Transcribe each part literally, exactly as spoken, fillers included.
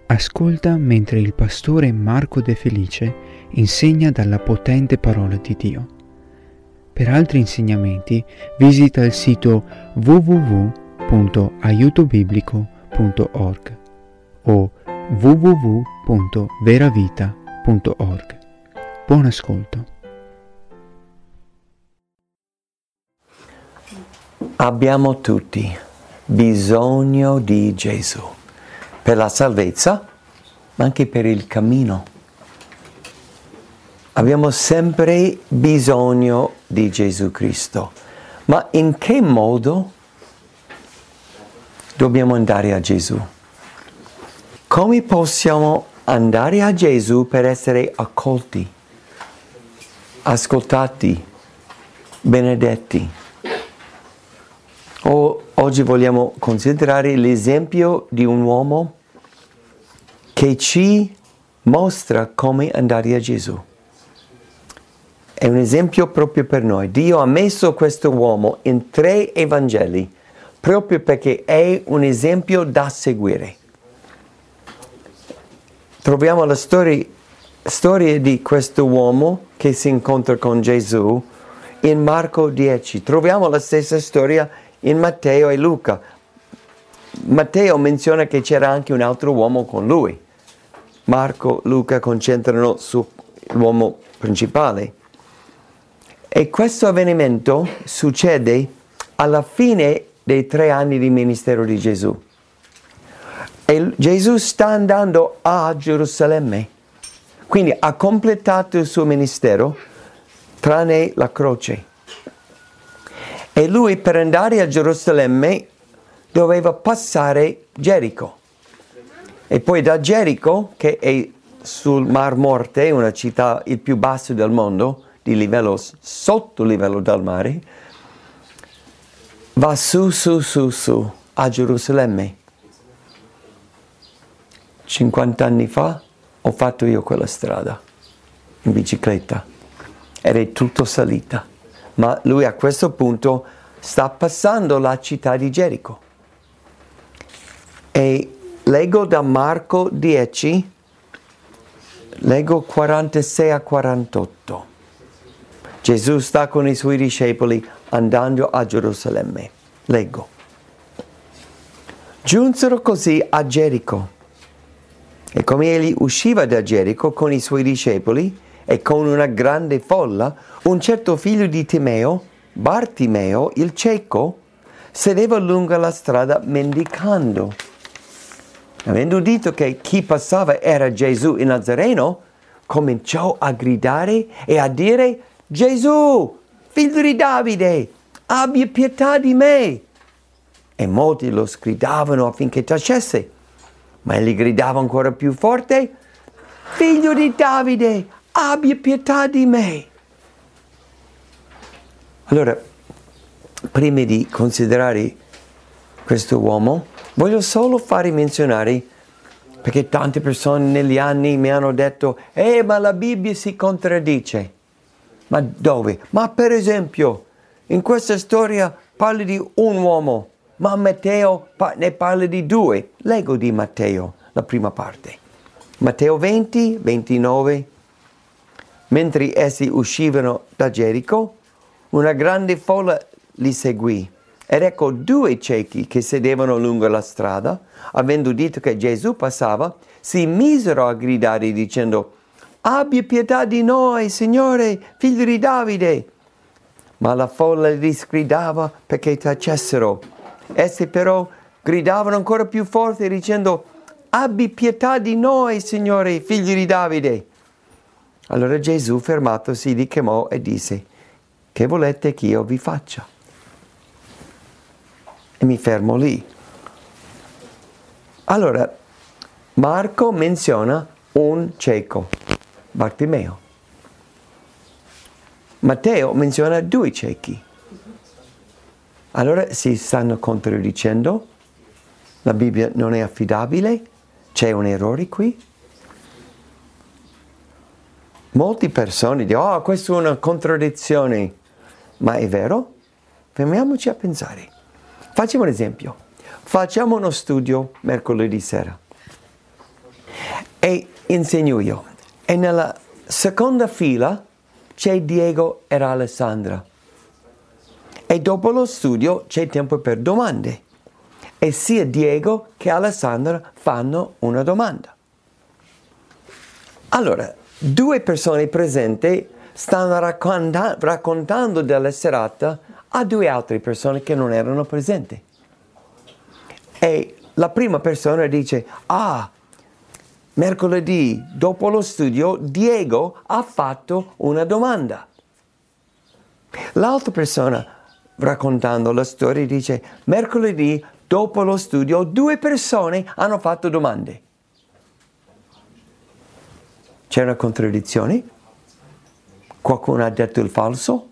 Ascolta mentre il pastore Marco De Felice insegna dalla potente parola di Dio. Per altri insegnamenti visita il sito w w w punto aiuto biblico punto org o w w w punto veravita punto org. Buon ascolto. Abbiamo tutti bisogno di Gesù per la salvezza, ma anche per il cammino. Abbiamo sempre bisogno di Gesù Cristo, ma in che modo dobbiamo andare a Gesù? Come possiamo andare a Gesù per essere accolti, ascoltati, benedetti? O, oggi vogliamo considerare l'esempio di un uomo che ci mostra come andare a Gesù. È un esempio proprio per noi. Dio ha messo questo uomo in tre Evangeli proprio perché è un esempio da seguire. Troviamo la storia, storia di questo uomo che si incontra con Gesù in Marco dieci. Troviamo la stessa storia in Matteo e Luca. Matteo menziona che c'era anche un altro uomo con lui. Marco e Luca concentrano sull'uomo principale. E questo avvenimento succede alla fine dei tre anni di ministero di Gesù. E Gesù sta andando a Gerusalemme. Quindi ha completato il suo ministero, tranne la croce. E lui per andare a Gerusalemme doveva passare Gerico. E poi da Gerico, che è sul Mar Morte, una città il più basso del mondo, di livello sotto il livello del mare, va su, su, su, su, a Gerusalemme. cinquanta anni fa ho fatto io quella strada, in bicicletta. Era tutto salita. Ma lui a questo punto sta passando la città di Gerico. E leggo da Marco dieci, leggo quarantasei a quarantotto. Gesù sta con i suoi discepoli andando a Gerusalemme. Leggo. Giunsero così a Gerico. E come egli usciva da Gerico con i suoi discepoli e con una grande folla, un certo figlio di Timeo, Bartimeo, il cieco, sedeva lungo la strada mendicando. Avendo udito che chi passava era Gesù il Nazareno, cominciò a gridare e a dire: Gesù, figlio di Davide, abbia pietà di me. E molti lo sgridavano affinché tacesse, ma egli gridava ancora più forte: figlio di Davide, abbia pietà di me. Allora, prima di considerare questo uomo, voglio solo fare menzionare, perché tante persone negli anni mi hanno detto: eh, ma la Bibbia si contraddice. Ma dove? Ma per esempio, in questa storia parla di un uomo, ma Matteo ne parla di due. Leggo di Matteo, la prima parte. Matteo venti, ventinove. Mentre essi uscivano da Gerico, una grande folla li seguì. Ed ecco due ciechi che sedevano lungo la strada, avendo udito che Gesù passava, si misero a gridare dicendo: abbia pietà di noi, Signore, figlio di Davide. Ma la folla li sgridava perché tacessero. Essi però gridavano ancora più forte dicendo: abbi pietà di noi, Signore, figlio di Davide. Allora Gesù, fermatosi, li chiamò e disse: che volete che io vi faccia? E mi fermo lì. Allora, Marco menziona un cieco, Bartimeo. Matteo menziona due ciechi. Allora si stanno contraddicendo? La Bibbia non è affidabile? C'è un errore qui? Molte persone dicono: oh, questa è una contraddizione. Ma è vero? Fermiamoci a pensare. Facciamo un esempio. Facciamo uno studio mercoledì sera. e insegno io. E nella seconda fila c'è Diego e Alessandra. E dopo lo studio c'è tempo per domande. E sia Diego che Alessandra fanno una domanda. Allora, due persone presenti stanno racconta- raccontando della serata a due altre persone che non erano presenti. E la prima persona dice, ah, mercoledì dopo lo studio Diego ha fatto una domanda. L'altra persona, raccontando la storia, dice, mercoledì dopo lo studio due persone hanno fatto domande. C'è una contraddizione? Qualcuno ha detto il falso?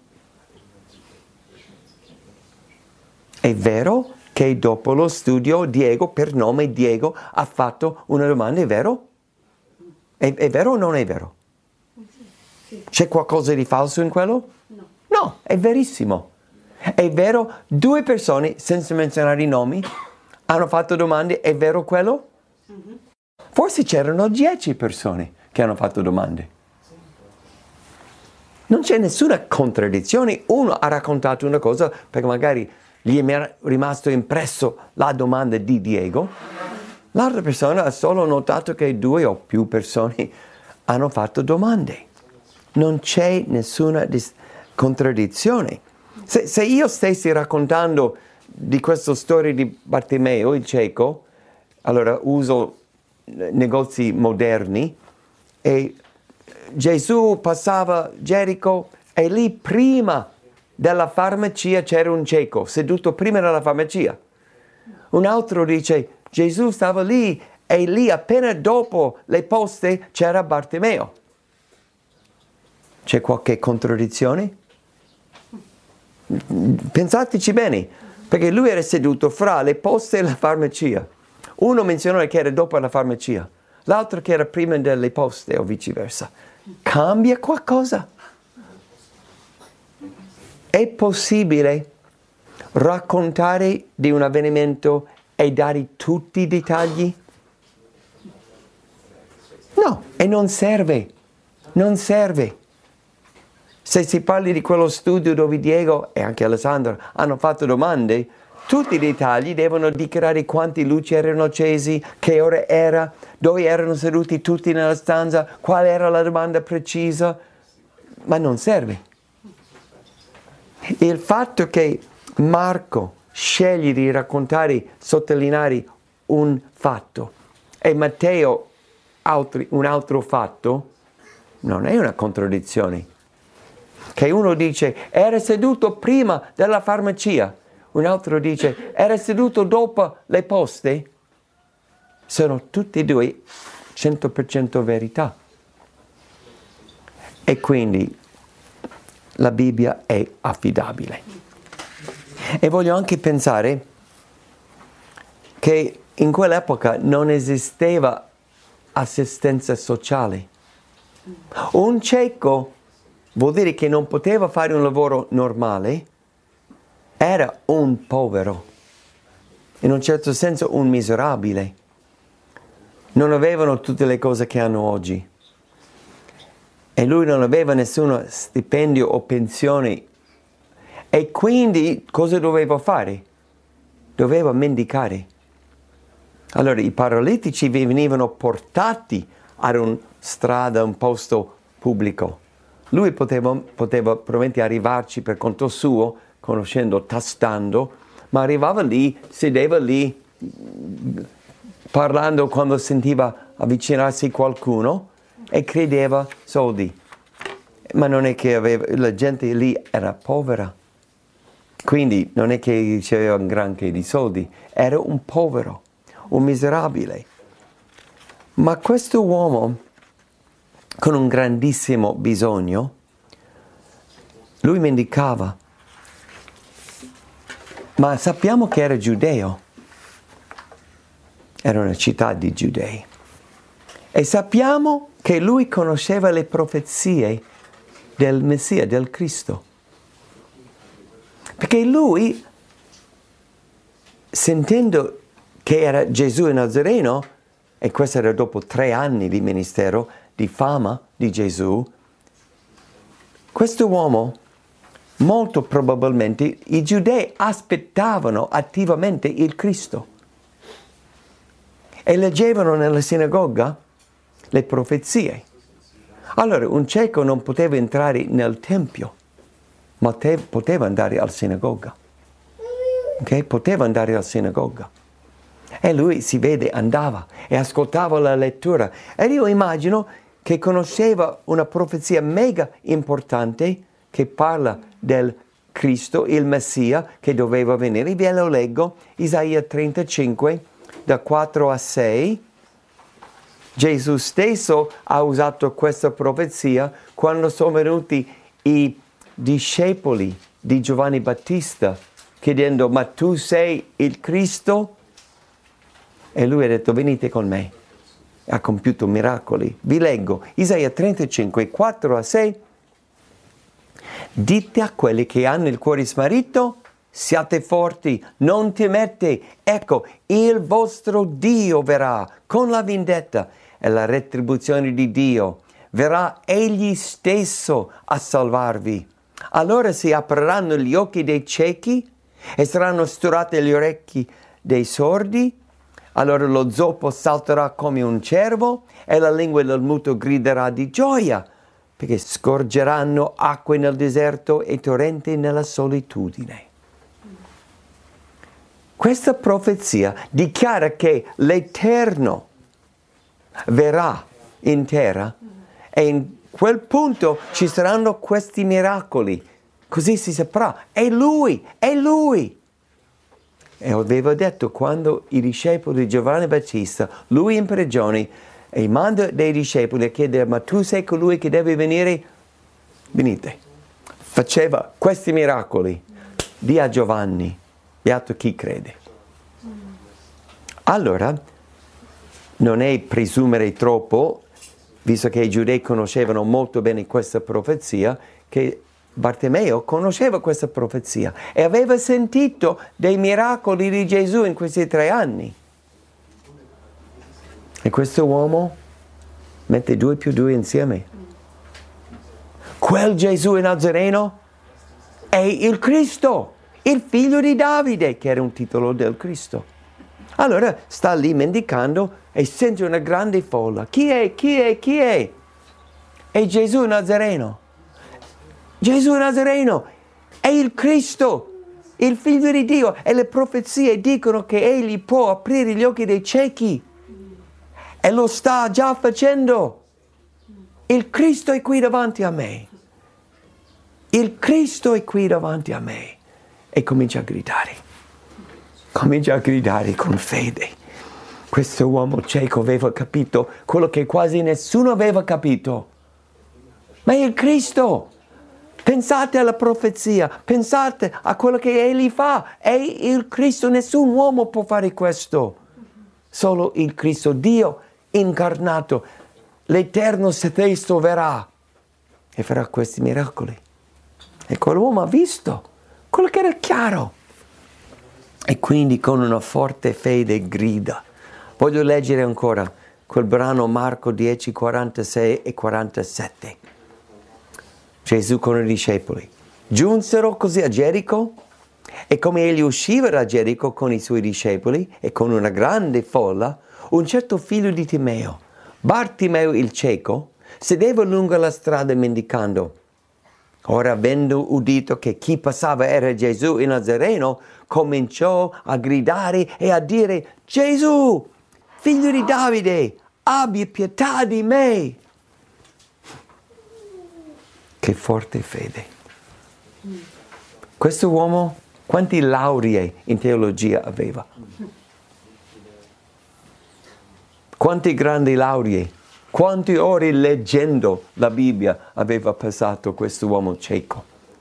È vero che dopo lo studio Diego, per nome Diego, ha fatto una domanda, è vero? È, è vero o non è vero? C'è qualcosa di falso in quello? No. No, è verissimo. È vero, due persone, senza menzionare i nomi, hanno fatto domande, è vero quello? Mm-hmm. Forse c'erano dieci persone che hanno fatto domande. Non c'è nessuna contraddizione. Uno ha raccontato una cosa perché magari gli è rimasto impresso la domanda di Diego. L'altra persona ha solo notato che due o più persone hanno fatto domande. Non c'è nessuna dis- contraddizione. Se, se io stessi raccontando di questa storia di Bartimeo, il cieco, allora uso negozi moderni, e Gesù passava Gerico e lì prima della farmacia c'era un cieco, seduto prima della farmacia. Un altro dice, Gesù stava lì e lì appena dopo le poste c'era Bartimeo. C'è qualche contraddizione? Pensateci bene, perché lui era seduto fra le poste e la farmacia. Uno menzionò che era dopo la farmacia, l'altro che era prima delle poste o viceversa. Cambia qualcosa? È possibile raccontare di un avvenimento e dare tutti i dettagli? No, e non serve, non serve. Se si parla di quello studio dove Diego e anche Alessandro hanno fatto domande, tutti i dettagli devono dichiarare quanti luci erano accesi, che ora era, dove erano seduti tutti nella stanza, qual era la domanda precisa, ma non serve. Il fatto che Marco sceglie di raccontare, sottolineare un fatto e Matteo altri, un altro fatto, non è una contraddizione. Che uno dice, era seduto prima della farmacia, un altro dice, era seduto dopo le poste, sono tutti e due cento per cento verità. E quindi la Bibbia è affidabile. E voglio anche pensare che in quell'epoca non esisteva assistenza sociale. Un cieco vuol dire che non poteva fare un lavoro normale, era un povero, in un certo senso un miserabile. Non avevano tutte le cose che hanno oggi. E lui non aveva nessuno stipendio o pensione. E quindi cosa doveva fare? Doveva mendicare. Allora i paralitici venivano portati ad una strada, un posto pubblico. Lui poteva, poteva probabilmente arrivarci per conto suo, conoscendo, tastando, ma arrivava lì, sedeva lì, parlando quando sentiva avvicinarsi qualcuno e credeva soldi. Ma non è che aveva, la gente lì era povera, quindi non è che riceveva un granché di soldi, era un povero, un miserabile. Ma questo uomo, con un grandissimo bisogno, lui mendicava. Ma sappiamo che era giudeo. Era una città di giudei. E sappiamo che lui conosceva le profezie del Messia, del Cristo. Perché lui, sentendo che era Gesù il Nazareno, e questo era dopo tre anni di ministero, di fama di Gesù, questo uomo, molto probabilmente, i giudei aspettavano attivamente il Cristo e leggevano nella sinagoga le profezie. Allora un cieco non poteva entrare nel tempio, ma te, poteva andare alla sinagoga. Okay? Poteva andare alla sinagoga. E lui, si vede, andava e ascoltava la lettura. E io immagino che conosceva una profezia mega importante che parla del Cristo, il Messia, che doveva venire. Ve lo leggo, Isaia trentacinque, da quattro a sei. Gesù stesso ha usato questa profezia quando sono venuti i discepoli di Giovanni Battista chiedendo: ma tu sei il Cristo? E lui ha detto: venite con me. Ha compiuto miracoli. Vi leggo Isaia trentacinque, quattro a sei. Dite a quelli che hanno il cuore smarrito: siate forti, non temete, ecco, il vostro Dio verrà con la vendetta e la retribuzione di Dio. Verrà Egli stesso a salvarvi. Allora si apriranno gli occhi dei ciechi e saranno sturate gli orecchi dei sordi. Allora lo zoppo salterà come un cervo e la lingua del muto griderà di gioia, perché scorgeranno acque nel deserto e torrenti nella solitudine. Questa profezia dichiara che l'Eterno verrà in terra e in quel punto ci saranno questi miracoli. Così si saprà, è Lui, è Lui. E aveva detto, quando i discepoli di Giovanni Battista, lui in prigione, e manda dei discepoli a chiedere: ma tu sei colui che deve venire? Venite. Faceva questi miracoli. Di a Giovanni, beato chi crede. Allora, non è presumere troppo, visto che i giudei conoscevano molto bene questa profezia, che Bartimeo conosceva questa profezia e aveva sentito dei miracoli di Gesù in questi tre anni. E questo uomo mette due più due insieme. Quel Gesù Nazareno è il Cristo, il figlio di Davide, che era un titolo del Cristo. Allora sta lì mendicando e sente una grande folla. Chi è? Chi è? Chi è? È Gesù Nazareno. Gesù Nazareno è il Cristo, il figlio di Dio, e le profezie dicono che egli può aprire gli occhi dei ciechi e lo sta già facendo. Il Cristo è qui davanti a me. Il Cristo è qui davanti a me. E comincia a gridare. Comincia a gridare con fede. Questo uomo cieco aveva capito quello che quasi nessuno aveva capito. Ma è il Cristo. Pensate alla profezia, pensate a quello che egli fa. È il Cristo, nessun uomo può fare questo. Solo il Cristo, Dio incarnato, l'Eterno stesso verrà e farà questi miracoli. E quell'uomo ha visto quello che era chiaro. E quindi con una forte fede grida. Voglio leggere ancora quel brano Marco dieci, quarantasei e quarantasette. Gesù con i discepoli. Giunsero così a Gerico, e come egli usciva da Gerico con i suoi discepoli e con una grande folla, un certo figlio di Timeo, Bartimeo il cieco, sedeva lungo la strada mendicando. Ora, avendo udito che chi passava era Gesù il Nazareno, cominciò a gridare e a dire: Gesù, figlio di Davide, abbi pietà di me. Che forte fede. Questo uomo, quanti lauree in teologia aveva? Quanti grandi lauree, quante ore leggendo la Bibbia aveva passato questo uomo cieco?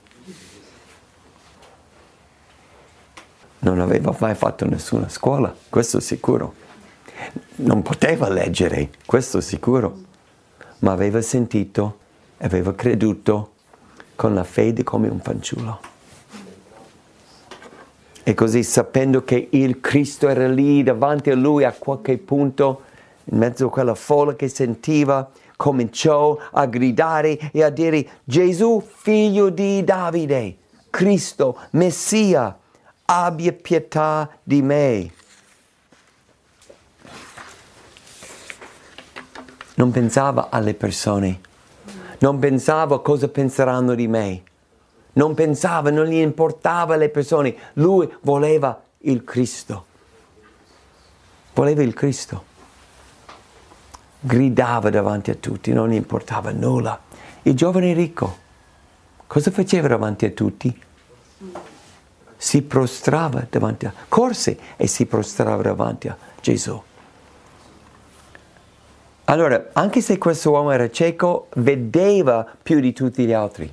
Non aveva mai fatto nessuna scuola, questo sicuro. Non poteva leggere, questo sicuro. Ma aveva sentito, aveva creduto con la fede come un fanciullo. E così, sapendo che il Cristo era lì davanti a lui a qualche punto, in mezzo a quella folla che sentiva, cominciò a gridare e a dire: Gesù, figlio di Davide, Cristo, Messia, abbia pietà di me. Non pensava alle persone, non pensava cosa penseranno di me, non pensava, non gli importava le persone, lui voleva il Cristo, voleva il Cristo, gridava davanti a tutti, non gli importava nulla. Il giovane ricco, cosa faceva davanti a tutti? Si prostrava davanti a, corse e si prostrava davanti a Gesù. Allora, anche se questo uomo era cieco, vedeva più di tutti gli altri.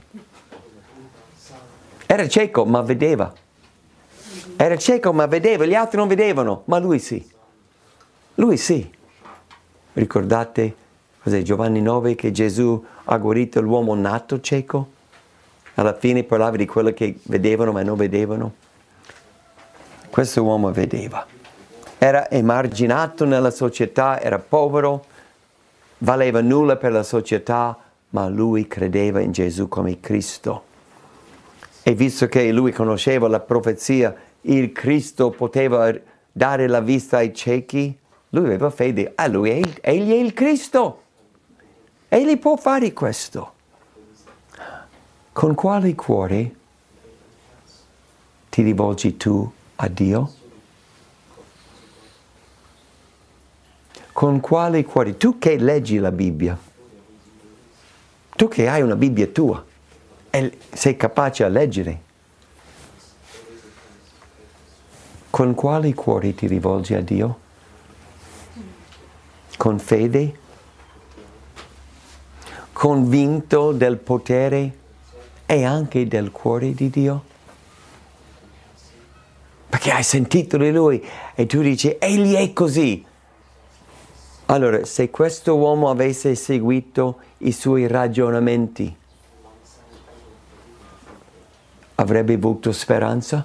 Era cieco, ma vedeva. Era cieco, ma vedeva. Gli altri non vedevano, ma lui sì. Lui sì. Ricordate, cos'è, Giovanni nove, che Gesù ha guarito l'uomo nato cieco? Alla fine parlava di quello che vedevano, ma non vedevano. Questo uomo vedeva. Era emarginato nella società, era povero, valeva nulla per la società, ma lui credeva in Gesù come Cristo. E visto che lui conosceva la profezia, il Cristo poteva dare la vista ai ciechi, lui aveva fede. Ah, lui è il, egli è il Cristo. Egli può fare questo. Con quale cuore ti rivolgi tu a Dio? Con quale cuore? Tu che leggi la Bibbia, tu che hai una Bibbia tua e sei capace a leggere, con quale cuore ti rivolgi a Dio? Con fede? Convinto del potere e anche del cuore di Dio? Perché hai sentito di Lui e tu dici, egli è così. Allora, se questo uomo avesse seguito i suoi ragionamenti, avrebbe avuto speranza?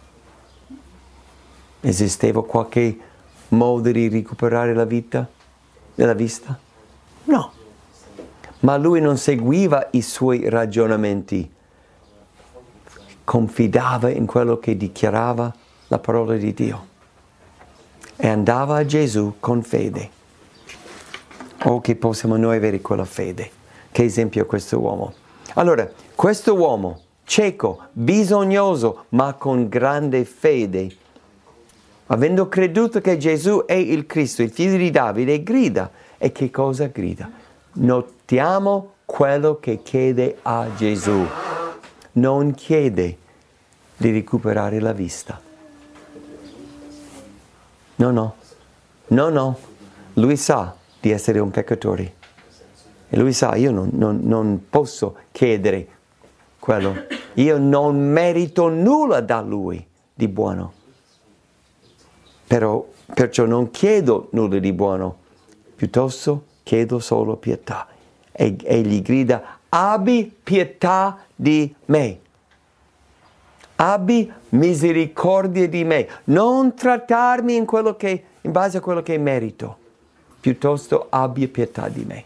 Esisteva qualche modo di recuperare la vita, la vista? No. Ma lui non seguiva i suoi ragionamenti, confidava in quello che dichiarava la parola di Dio e andava a Gesù con fede. Oh, che possiamo noi avere quella fede. Che esempio questo uomo. Allora, questo uomo, cieco, bisognoso, ma con grande fede, avendo creduto che Gesù è il Cristo, il figlio di Davide, grida. E che cosa grida? Notiamo quello che chiede a Gesù. Non chiede di recuperare la vista. No, no. No, no. Lui sa di essere un peccatore. E lui sa, io non, non, non posso chiedere quello. Io non merito nulla da lui di buono. Però, perciò non chiedo nulla di buono. Piuttosto chiedo solo pietà. E, e gli grida, abbi pietà di me. Abbi misericordia di me. Non trattarmi in, quello che, in base a quello che merito. Piuttosto abbia pietà di me.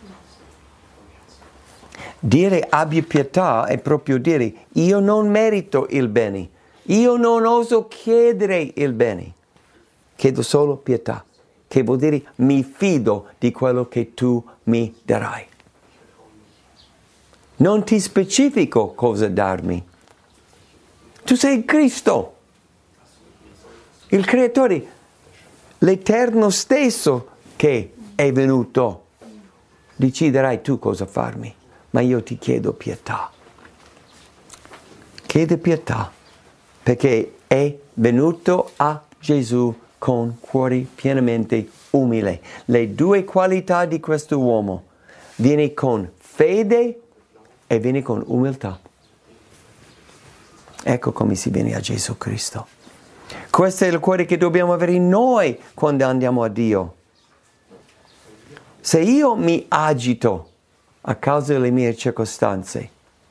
Dire abbia pietà è proprio dire io non merito il bene, io non oso chiedere il bene, chiedo solo pietà, che vuol dire mi fido di quello che tu mi darai. Non ti specifico cosa darmi. Tu sei il Cristo, il Creatore, l'Eterno stesso che è venuto. Deciderai tu cosa farmi, ma io ti chiedo pietà. Chiede pietà, perché è venuto a Gesù con cuore pienamente umile. Le due qualità di questo uomo, viene con fede e viene con umiltà. Ecco come si viene a Gesù Cristo. Questo è il cuore che dobbiamo avere noi quando andiamo a Dio. Se io mi agito a causa delle mie circostanze,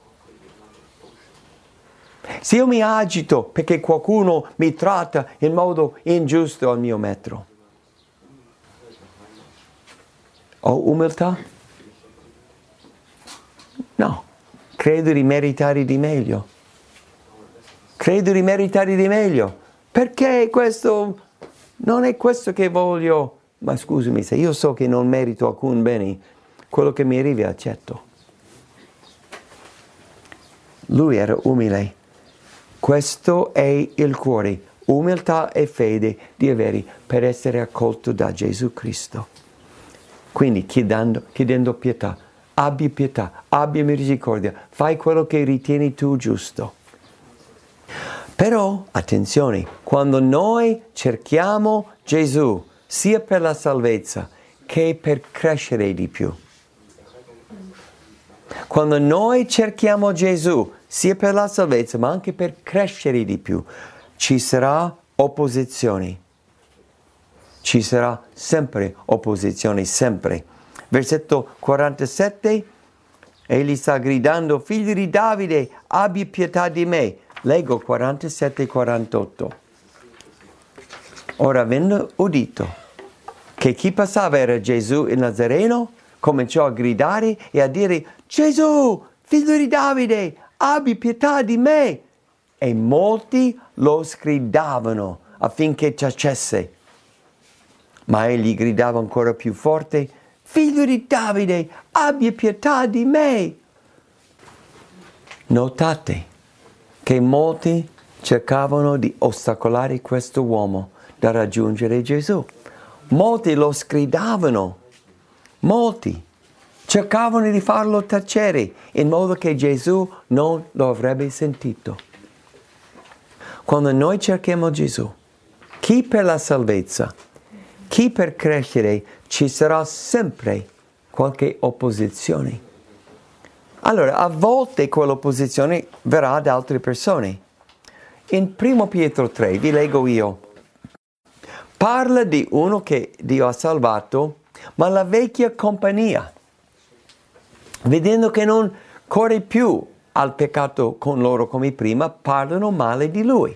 se io mi agito perché qualcuno mi tratta in modo ingiusto al mio metro, Ho umiltà? No, credo di meritare di meglio. Credo di meritare di meglio. Perché questo non è questo che voglio. Ma scusami, se io so che non merito alcun bene, quello che mi arriva accetto. Lui era umile. Questo è il cuore, umiltà e fede di avere per essere accolto da Gesù Cristo. Quindi chiedendo, chiedendo pietà, abbi pietà, abbi misericordia, fai quello che ritieni tu giusto. Però, attenzione, quando noi cerchiamo Gesù, sia per la salvezza che per crescere di più. Quando noi cerchiamo Gesù, sia per la salvezza, ma anche per crescere di più, ci sarà opposizione. Ci sarà sempre opposizione, sempre. Versetto quarantasette, egli sta gridando, figlio di Davide, abbi pietà di me. Leggo quarantasette e quarantotto. Ora, avendo udito che chi passava era Gesù il Nazareno, cominciò a gridare e a dire, Gesù, figlio di Davide, abbi pietà di me. E molti lo sgridavano affinché tacesse. Ma egli gridava ancora più forte, figlio di Davide, abbi pietà di me. Notate che molti cercavano di ostacolare questo uomo da raggiungere Gesù. Molti lo sgridavano, molti cercavano di farlo tacere in modo che Gesù non lo avrebbe sentito. Quando noi cerchiamo Gesù, chi per la salvezza, chi per crescere, ci sarà sempre qualche opposizione. Allora, a volte quell'opposizione verrà da altre persone. In primo Pietro tre, vi leggo io, parla di uno che Dio ha salvato, ma la vecchia compagnia, vedendo che non corre più al peccato con loro come prima, parlano male di lui.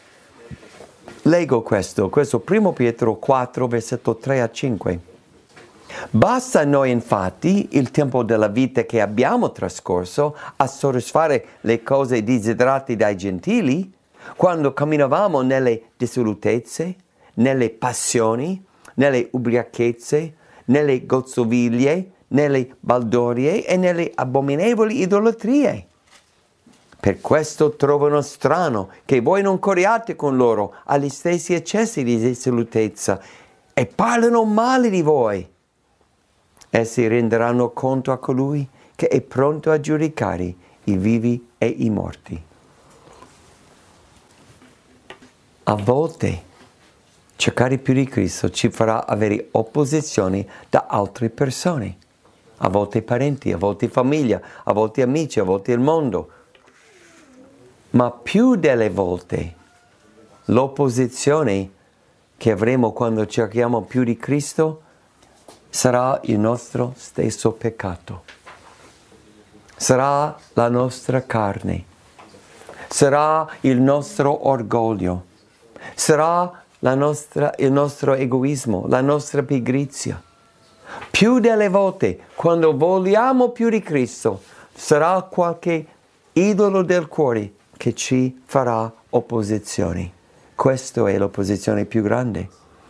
Leggo questo, questo primo Pietro quattro, versetto tre a cinque. Basta a noi infatti il tempo della vita che abbiamo trascorso a soddisfare le cose desiderate dai gentili, quando camminavamo nelle dissolutezze, nelle passioni, nelle ubriachezze, nelle gozzoviglie, nelle baldorie e nelle abominevoli idolatrie. Per questo trovano strano che voi non corriate con loro agli stessi eccessi di dissolutezza e parlano male di voi. Essi renderanno conto a colui che è pronto a giudicare i vivi e i morti. A volte cercare più di Cristo ci farà avere opposizione da altre persone, a volte parenti, a volte famiglia, a volte amici, a volte il mondo. Ma più delle volte l'opposizione che avremo quando cerchiamo più di Cristo sarà il nostro stesso peccato, sarà la nostra carne, sarà il nostro orgoglio, sarà la nostra, il nostro egoismo, la nostra pigrizia. Più delle volte, quando vogliamo più di Cristo, sarà qualche idolo del cuore che ci farà opposizione. Questa è l'opposizione più grande.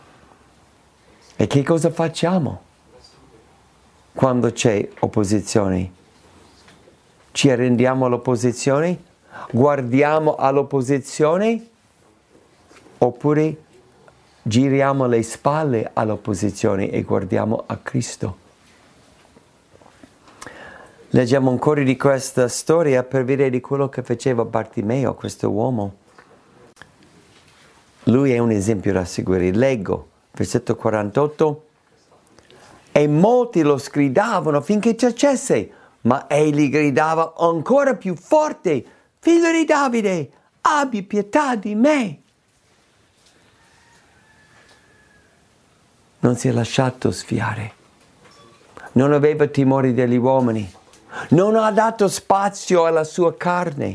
E che cosa facciamo quando c'è opposizione? Ci arrendiamo all'opposizione? Guardiamo all'opposizione? Oppure giriamo le spalle all'opposizione e guardiamo a Cristo? Leggiamo ancora di questa storia per vedere di quello che faceva Bartimeo, questo uomo. Lui è un esempio da seguire. Leggo, versetto quarantotto. E molti lo sgridavano finché tacesse, ma egli gridava ancora più forte, figlio di Davide, abbi pietà di me. Non si è lasciato sfiare, non aveva timore degli uomini, non ha dato spazio alla sua carne.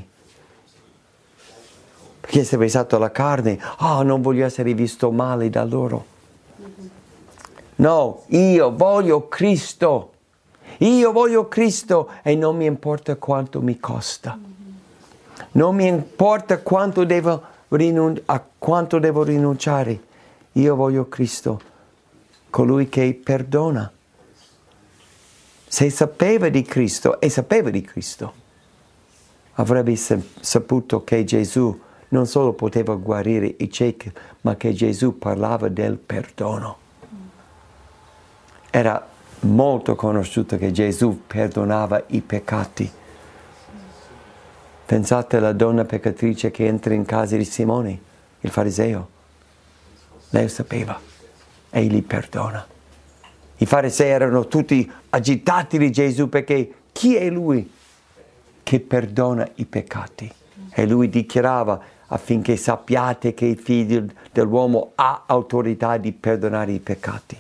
Perché sarebbe stato la carne, oh, non voglio essere visto male da loro. No, io voglio Cristo. Io voglio Cristo e non mi importa quanto mi costa. Non mi importa quanto devo rinun- a quanto devo rinunciare. Io voglio Cristo, colui che perdona. Se sapeva di Cristo, e sapeva di Cristo, avrebbe saputo che Gesù non solo poteva guarire i ciechi, ma che Gesù parlava del perdono. Era molto conosciuto che Gesù perdonava i peccati. Pensate alla donna peccatrice che entra in casa di Simone, il fariseo. Lei sapeva, egli perdona. I farisei erano tutti agitati di Gesù perché chi è lui che perdona i peccati? E lui dichiarava affinché sappiate che il figlio dell'uomo ha autorità di perdonare i peccati.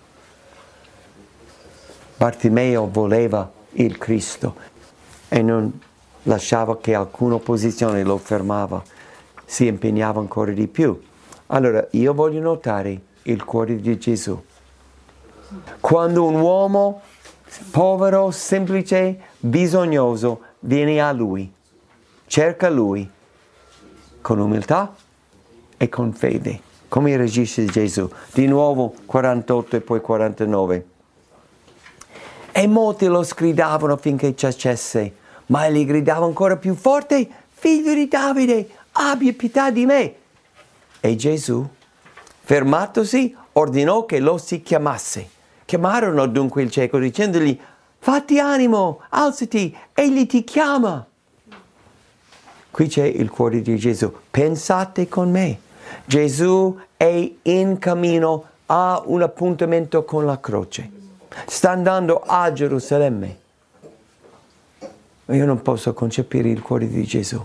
Bartimeo voleva il Cristo e non lasciava che alcuna opposizione lo fermava, si impegnava ancora di più. Allora io voglio notare il cuore di Gesù. Quando un uomo povero, semplice, bisognoso viene a Lui, cerca Lui con umiltà e con fede. Come reagisce Gesù? Di nuovo quarantotto e poi quarantanove. E molti lo sgridavano affinché tacesse, ma egli gridava ancora più forte: figlio di Davide, abbia pietà di me. E Gesù, fermatosi, ordinò che lo si chiamasse. Chiamarono dunque il cieco dicendogli: fatti animo, alzati, egli ti chiama. Qui c'è il cuore di Gesù. Pensate con me. Gesù è in cammino a un appuntamento con la croce. Sta andando a Gerusalemme. Io non posso concepire il cuore di Gesù.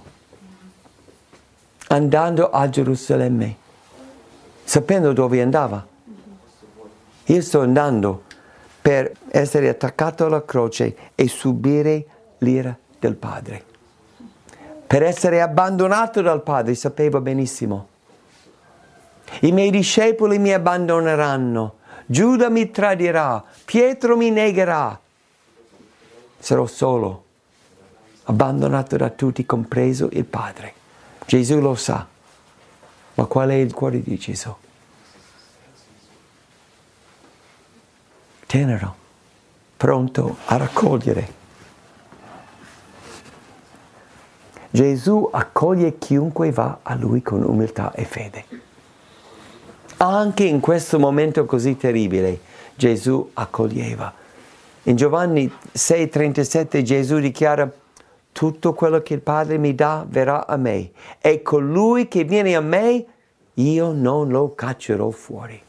Andando a Gerusalemme, sapendo dove andava. Io sto andando per essere attaccato alla croce e subire l'ira del Padre. Per essere abbandonato dal Padre, sapeva benissimo. I miei discepoli mi abbandoneranno, Giuda mi tradirà, Pietro mi negherà. Sarò solo, abbandonato da tutti, compreso il Padre. Gesù lo sa. Ma qual è il cuore di Gesù? Tenero, pronto a raccogliere. Gesù accoglie chiunque va a Lui con umiltà e fede. Anche in questo momento così terribile, Gesù accoglieva. In Giovanni sei trentasette Gesù dichiara: tutto quello che il Padre mi dà verrà a me, e colui che viene a me, io non lo caccerò fuori.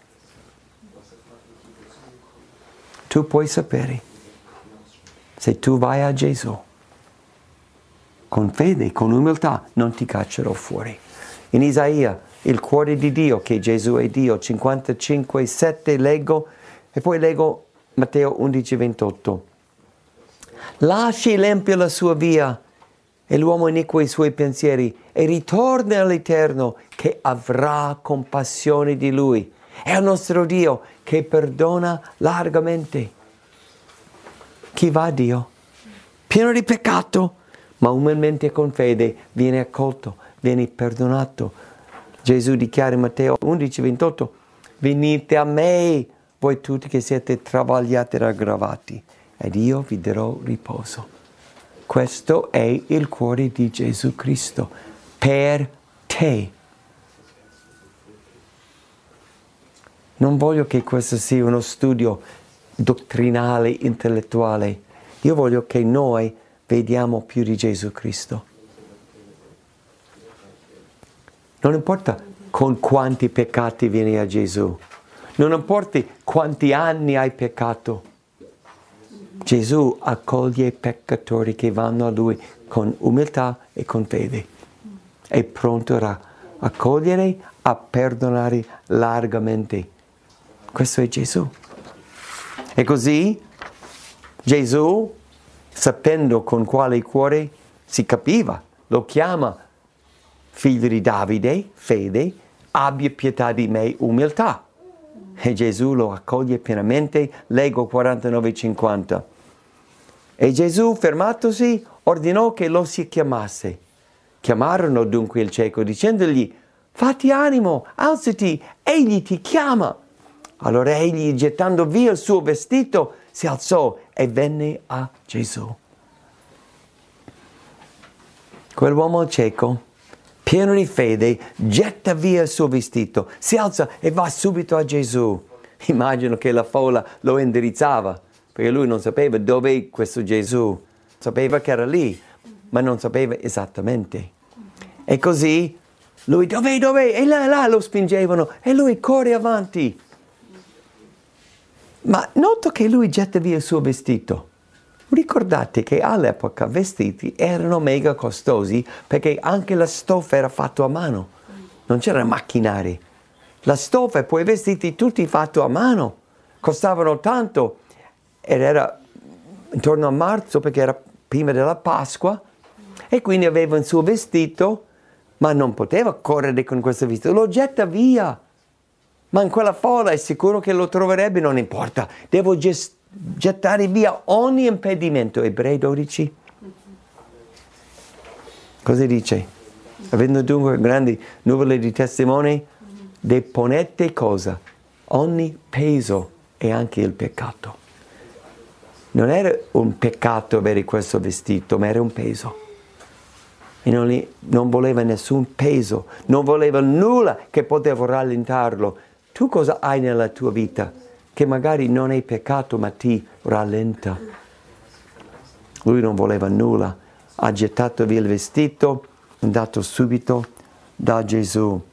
Tu puoi sapere, se tu vai a Gesù, con fede, con umiltà, non ti caccerò fuori. In Isaia, il cuore di Dio, che Gesù è Dio, cinquantacinque sette leggo, e poi leggo Matteo undici ventotto. Lasci l'empio la sua via e l'uomo iniquo i suoi pensieri, e ritorna all'Eterno che avrà compassione di lui. È il nostro Dio che perdona largamente. Chi va a Dio? Pieno di peccato, ma umilmente e con fede viene accolto, viene perdonato. Gesù dichiara in Matteo undici ventotto: venite a me, voi tutti che siete travagliati e aggravati, ed io vi darò riposo. Questo è il cuore di Gesù Cristo per te. Non voglio che questo sia uno studio dottrinale, intellettuale. Io voglio che noi vediamo più di Gesù Cristo. Non importa con quanti peccati vieni a Gesù. Non importa quanti anni hai peccato. Gesù accoglie i peccatori che vanno a Lui con umiltà e con fede. È pronto a accogliere, a perdonare largamente. Questo è Gesù. E così Gesù, sapendo con quale cuore, si capiva, lo chiama figlio di Davide, fede, abbia pietà di me, umiltà. E Gesù lo accoglie pienamente, leggo quarantanove cinquanta. E Gesù, fermatosi, ordinò che lo si chiamasse. Chiamarono dunque il cieco, dicendogli: fatti animo, alzati, egli ti chiama. Allora egli, gettando via il suo vestito, si alzò e venne a Gesù. Quell'uomo cieco, pieno di fede, getta via il suo vestito, si alza e va subito a Gesù. Immagino che la folla lo indirizzava, perché lui non sapeva dove questo Gesù. Sapeva che era lì, ma non sapeva esattamente. E così lui, dov'è, dov'è? E là, là lo spingevano e lui corre avanti. Ma noto che lui getta via il suo vestito. Ricordate che all'epoca vestiti erano mega costosi perché anche la stoffa era fatta a mano. Non c'erano macchinari. La stoffa e poi i vestiti tutti fatti a mano. Costavano tanto ed era intorno a marzo perché era prima della Pasqua e quindi aveva il suo vestito, ma non poteva correre con questo vestito. Lo getta via. Ma in quella folla è sicuro che lo troverebbe, non importa. Devo gestire. Gettare via ogni impedimento. Ebrei dodici. Cosa dice? Avendo dunque grandi nuvole di testimoni, deponete cosa? Ogni peso e anche il peccato. Non era un peccato avere questo vestito, ma era un peso. E non, li, non voleva nessun peso, non voleva nulla che poteva rallentarlo. Tu cosa hai nella tua vita? Che magari non è peccato ma ti rallenta. Lui non voleva nulla, ha gettato via il vestito, è andato subito da Gesù.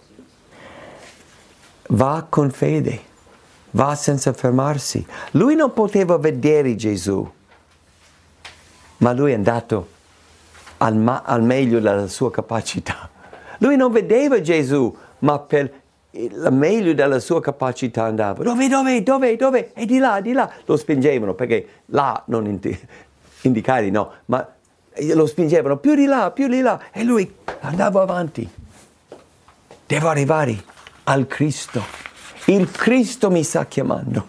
Va con fede, va senza fermarsi. Lui non poteva vedere Gesù, ma lui è andato al, ma- al meglio della sua capacità. Lui non vedeva Gesù, ma per il meglio della sua capacità andava. Dove, dove, dove, dove? E di là, di là. Lo spingevano perché là non indi- indicare no, ma lo spingevano più di là, più di là. E lui andava avanti. Devo arrivare al Cristo. Il Cristo mi sta chiamando.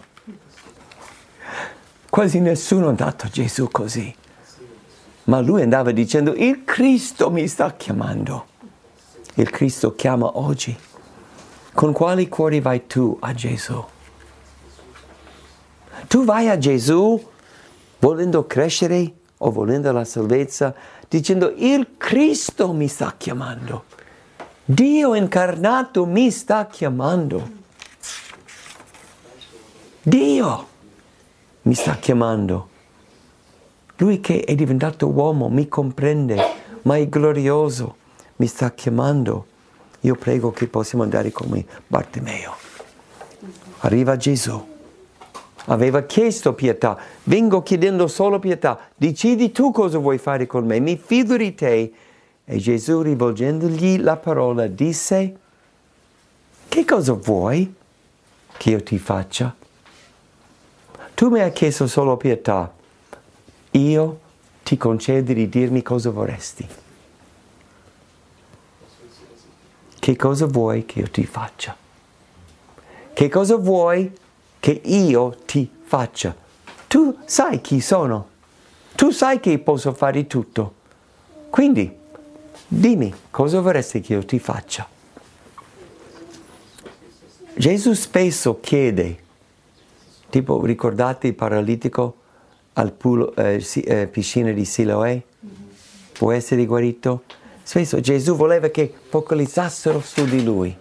Quasi nessuno è andato a Gesù così. Ma lui andava dicendo: il Cristo mi sta chiamando. Il Cristo chiama oggi. Con quali cuori vai tu a Gesù? Tu vai a Gesù volendo crescere o volendo la salvezza, dicendo: il Cristo mi sta chiamando. Dio incarnato mi sta chiamando. Dio mi sta chiamando. Lui che è diventato uomo mi comprende, ma è glorioso, mi sta chiamando. Io prego che possiamo andare come Bartimeo. Arriva Gesù. Aveva chiesto pietà. Vengo chiedendo solo pietà. Decidi tu cosa vuoi fare con me. Mi fido di te. E Gesù, rivolgendogli la parola, disse: che cosa vuoi che io ti faccia? Tu mi hai chiesto solo pietà. Io ti concedo di dirmi cosa vorresti. Che cosa vuoi che io ti faccia? Che cosa vuoi che io ti faccia? Tu sai chi sono. Tu sai che posso fare tutto. Quindi, dimmi cosa vorresti che io ti faccia. Gesù spesso chiede, tipo ricordate il paralitico al pulo, eh, si, eh, piscina di Siloè? Può essere guarito? Spesso Gesù voleva che focalizzassero su di lui.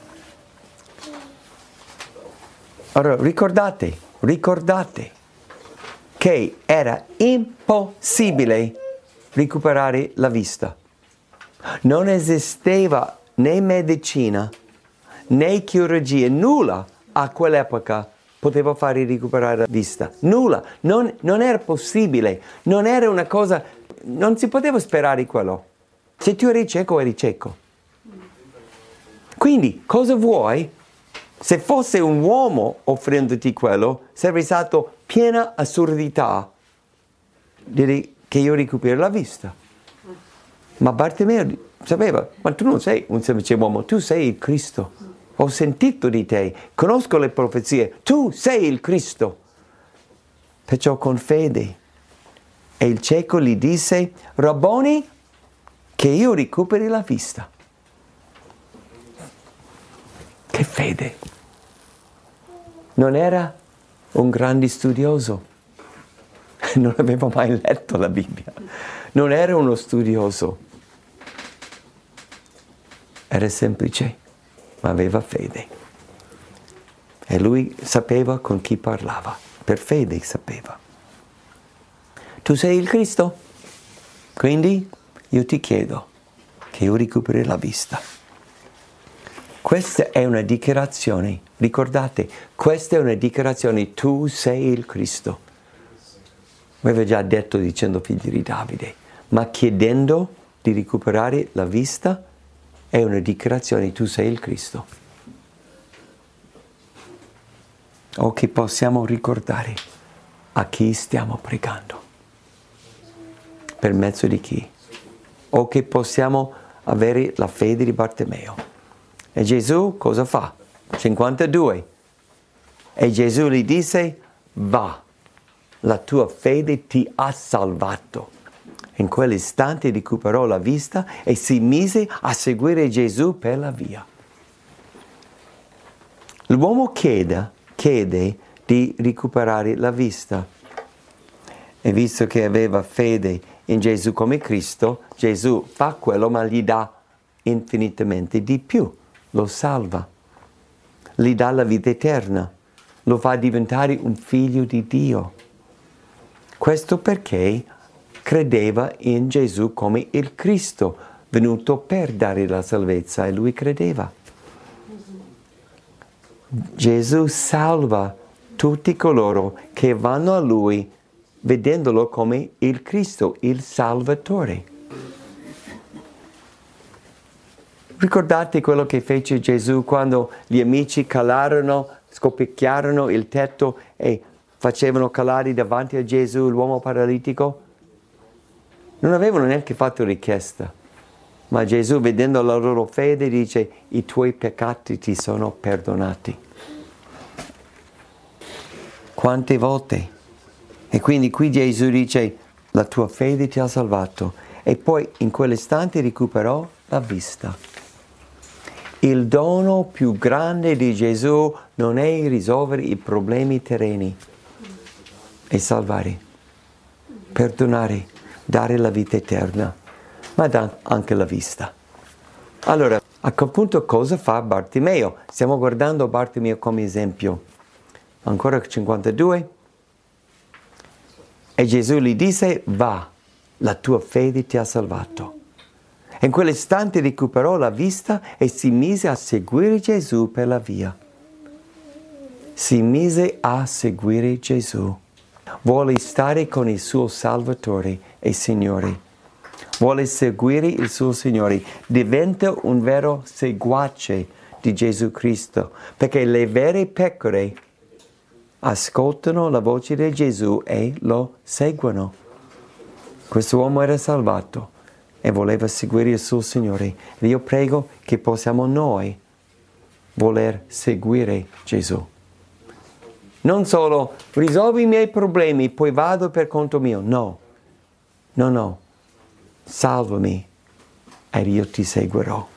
Allora ricordate, ricordate che era impossibile recuperare la vista. Non esisteva né medicina né chirurgia, nulla a quell'epoca poteva fare recuperare la vista. Nulla, non, non era possibile, non era una cosa, non si poteva sperare quello. Se tu eri cieco, eri cieco. Quindi, cosa vuoi? Se fosse un uomo offrendoti quello, sarebbe stato piena assurdità dire che io recupero la vista. Ma Bartimeo sapeva, ma tu non sei un semplice uomo, tu sei il Cristo. ho sentito di te, conosco le profezie, tu sei il Cristo. Perciò con fede. E il cieco gli disse, Rabboni, che io recuperi la vista. Che fede! Non era un grande studioso, non aveva mai letto la Bibbia, non era uno studioso, era semplice, ma aveva fede. E lui sapeva con chi parlava, per fede sapeva. Tu sei il Cristo? Quindi io ti chiedo che io recuperi la vista. Questa è una dichiarazione, ricordate, questa è una dichiarazione, tu sei il Cristo. Aveva già detto dicendo figli di Davide, ma chiedendo di recuperare la vista è una dichiarazione, tu sei il Cristo. O che possiamo ricordare a chi stiamo pregando. Per mezzo di chi? O che possiamo avere la fede di Bartimeo. E Gesù cosa fa? cinquantadue. E Gesù gli disse, va, la tua fede ti ha salvato. In quell'istante recuperò la vista e si mise a seguire Gesù per la via. L'uomo chiede, chiede di recuperare la vista. E visto che aveva fede in Gesù come Cristo, Gesù fa quello ma gli dà infinitamente di più. Lo salva, gli dà la vita eterna, lo fa diventare un figlio di Dio. Questo perché credeva in Gesù come il Cristo, venuto per dare la salvezza, e lui credeva. Gesù salva tutti coloro che vanno a lui vedendolo come il Cristo, il Salvatore. Ricordate quello che fece Gesù quando gli amici calarono, scoppicchiarono il tetto e facevano calare davanti a Gesù l'uomo paralitico? Non avevano neanche fatto richiesta, ma Gesù, vedendo la loro fede, dice, i tuoi peccati ti sono perdonati. Quante volte? E quindi qui Gesù dice, la tua fede ti ha salvato. E poi in quell'istante recuperò la vista. Il dono più grande di Gesù non è risolvere i problemi terreni, è salvare, perdonare, dare la vita eterna, ma dà anche la vista. Allora, a quel punto cosa fa Bartimeo? Stiamo guardando Bartimeo come esempio. Ancora cinquantadue. E Gesù gli disse, va, la tua fede ti ha salvato. In quell'istante recuperò la vista e si mise a seguire Gesù per la via. Si mise a seguire Gesù. Vuole stare con il suo Salvatore e Signore. Vuole seguire il suo Signore. Diventa un vero seguace di Gesù Cristo, perché le vere pecore ascoltano la voce di Gesù e lo seguono. Questo uomo era salvato e voleva seguire il suo Signore. E io prego che possiamo noi voler seguire Gesù. Non solo risolvi i miei problemi, poi vado per conto mio. No, no, no. Salvami ed io ti seguirò.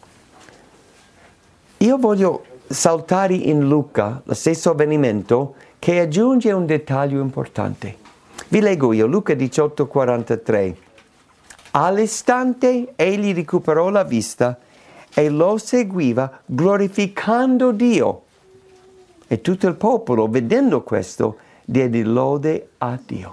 Io voglio saltare in Luca, lo stesso avvenimento, che aggiunge un dettaglio importante. Vi leggo io, Luca diciotto quarantatré. All'istante egli recuperò la vista e lo seguiva glorificando Dio. E tutto il popolo, vedendo questo, diede lode a Dio.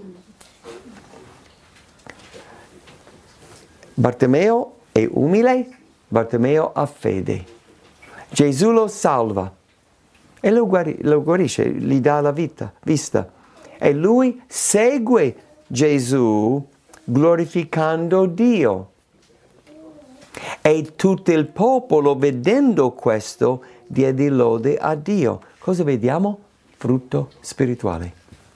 Bartimeo è umile, Bartimeo ha fede. Gesù lo salva e lo, guari- lo guarisce, gli dà la vita, vista. E lui segue Gesù glorificando Dio. E tutto il popolo, vedendo questo, diede lode a Dio. Cosa vediamo? Frutto spirituale.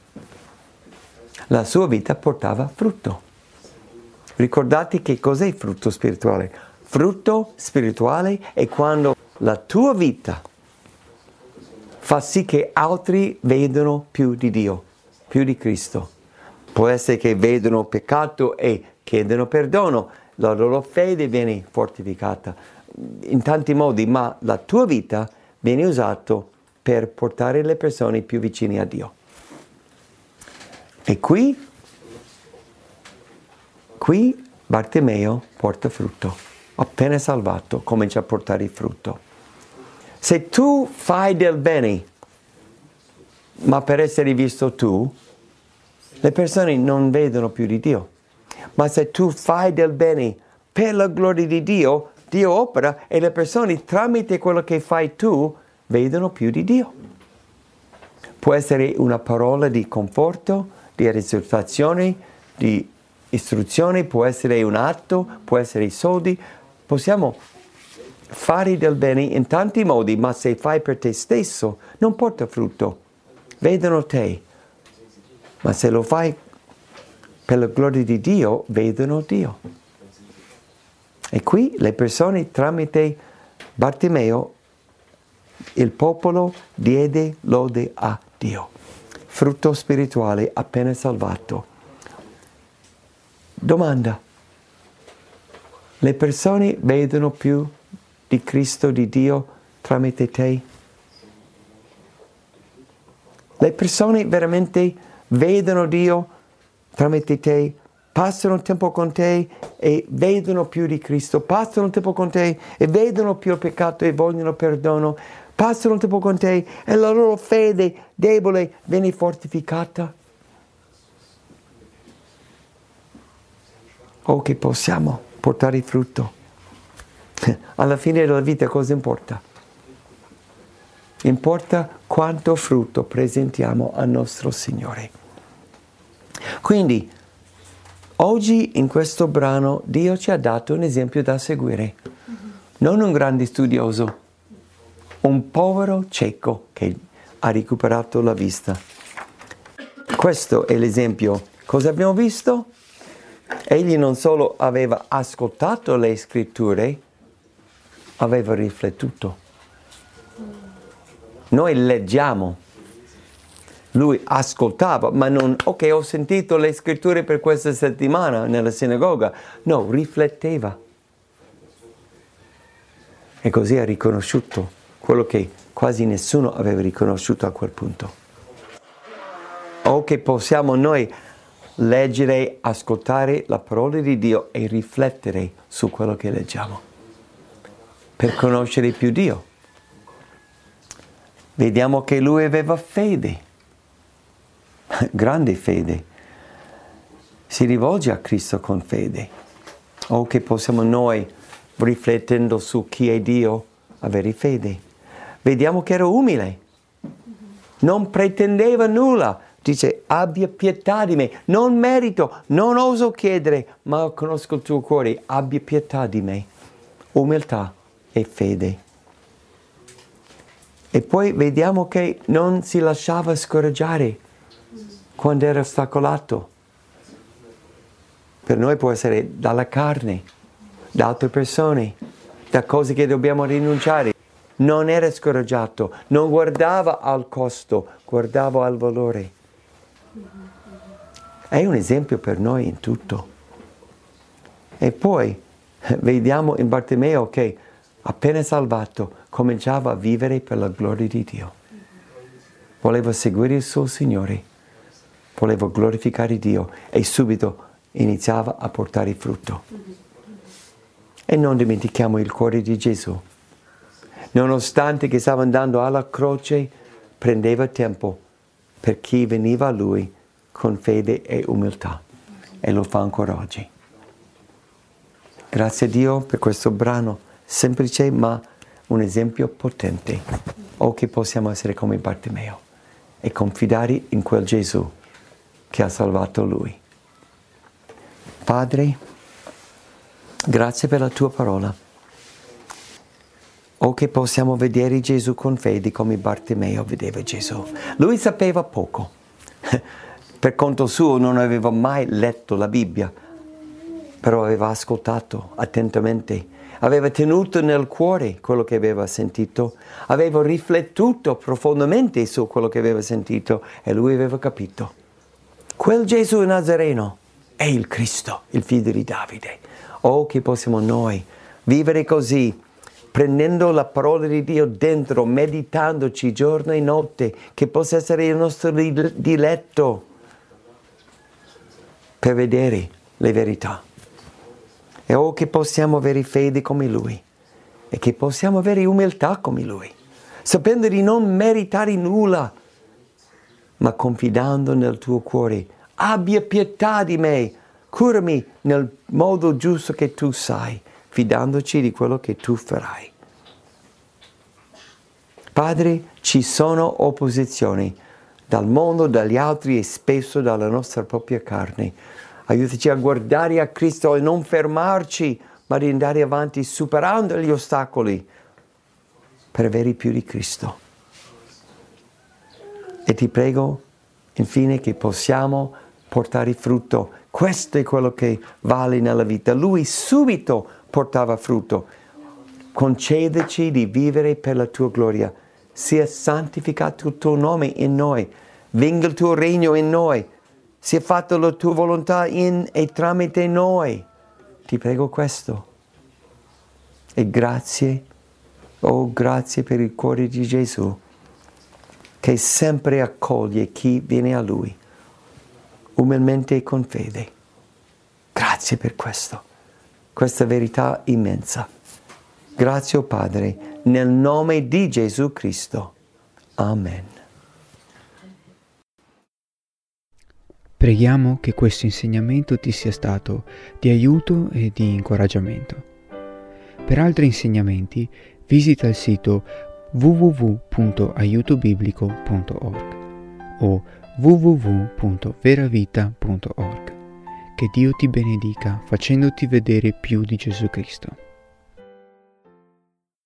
La sua vita portava frutto. Ricordate che cos'è frutto spirituale? Frutto spirituale è quando la tua vita fa sì che altri vedano più di Dio, più di Cristo. Può essere che vedono peccato e chiedono perdono, la loro fede viene fortificata in tanti modi, ma la tua vita viene usata per portare le persone più vicine a Dio. E qui, qui Bartimeo porta frutto, appena salvato comincia a portare frutto. Se tu fai del bene, ma per essere visto tu, le persone non vedono più di Dio. Ma se tu fai del bene per la gloria di Dio, Dio opera e le persone tramite quello che fai tu vedono più di Dio. Può essere una parola di conforto, di esortazione, di istruzione, può essere un atto, può essere i soldi. Possiamo fare del bene in tanti modi, ma se fai per te stesso non porta frutto. Vedono te, ma se lo fai per la gloria di Dio, vedono Dio. E qui le persone tramite Bartimeo, il popolo diede lode a Dio. Frutto spirituale appena salvato. Domanda. Le persone vedono più di Cristo, di Dio, tramite te? Le persone veramente vedono Dio tramite te? Passano tempo con te e vedono più di Cristo, passano tempo con te e vedono più il peccato e vogliono perdono, passano tempo con te e la loro fede debole viene fortificata. O che possiamo portare frutto. Alla fine della vita cosa importa? Importa quanto frutto presentiamo al nostro Signore. Quindi, oggi in questo brano Dio ci ha dato un esempio da seguire. Non un grande studioso, un povero cieco che ha recuperato la vista. Questo è l'esempio. Cosa abbiamo visto? Egli non solo aveva ascoltato le scritture, aveva riflettuto. Noi leggiamo. Lui ascoltava, ma non, ok, ho sentito le scritture per questa settimana nella sinagoga. No, rifletteva. E così ha riconosciuto quello che quasi nessuno aveva riconosciuto a quel punto. O che possiamo noi leggere, ascoltare la parola di Dio e riflettere su quello che leggiamo, per conoscere più Dio. Vediamo che lui aveva fede. Grande fede, si rivolge a Cristo con fede. O che possiamo noi, riflettendo su chi è Dio, avere fede. Vediamo che era umile, non pretendeva nulla, dice abbia pietà di me, non merito, non oso chiedere, ma conosco il tuo cuore, abbia pietà di me. Umiltà e fede. E poi vediamo che non si lasciava scoraggiare quando era ostacolato. Per noi può essere dalla carne, da altre persone, da cose che dobbiamo rinunciare. Non era scoraggiato, non guardava al costo, guardava al valore. È un esempio per noi in tutto. E poi vediamo in Bartimeo che appena salvato cominciava a vivere per la gloria di Dio. Voleva seguire il suo Signore. Voleva glorificare Dio e subito iniziava a portare frutto. E non dimentichiamo il cuore di Gesù. Nonostante che stava andando alla croce, prendeva tempo per chi veniva a Lui con fede e umiltà. E lo fa ancora oggi. Grazie a Dio per questo brano semplice ma un esempio potente. O che possiamo essere come Bartimeo e confidare in quel Gesù che ha salvato lui. Padre, grazie per la tua parola. O che possiamo vedere Gesù con fede come Bartimeo vedeva Gesù. Lui sapeva poco. Per conto suo non aveva mai letto la Bibbia, però aveva ascoltato attentamente, aveva tenuto nel cuore quello che aveva sentito, aveva riflettuto profondamente su quello che aveva sentito e lui aveva capito. Quel Gesù Nazareno è il Cristo, il figlio di Davide. Oh, che possiamo noi vivere così, prendendo la parola di Dio dentro, meditandoci giorno e notte, che possa essere il nostro diletto per vedere le verità. E oh, che possiamo avere fede come Lui e che possiamo avere umiltà come Lui, sapendo di non meritare nulla, ma confidando nel tuo cuore. Abbia pietà di me, curami nel modo giusto che tu sai, fidandoci di quello che tu farai. Padre, ci sono opposizioni dal mondo, dagli altri e spesso dalla nostra propria carne. Aiutaci a guardare a Cristo e non fermarci, ma di andare avanti superando gli ostacoli per avere più di Cristo. E ti prego, infine, che possiamo portare frutto. Questo è quello che vale nella vita. Lui subito portava frutto. Concedeci di vivere per la tua gloria. Sia santificato il tuo nome in noi. Venga il tuo regno in noi. Sia fatta la tua volontà in e tramite noi. Ti prego questo. E grazie, oh grazie per il cuore di Gesù, che sempre accoglie chi viene a Lui, umilmente e con fede. Grazie per questo, questa verità immensa. Grazie, oh Padre, nel nome di Gesù Cristo. Amen. Preghiamo che questo insegnamento ti sia stato di aiuto e di incoraggiamento. Per altri insegnamenti visita il sito w w w punto aiuto biblico punto org o w w w punto veravita punto org. Che Dio ti benedica facendoti vedere più di Gesù Cristo.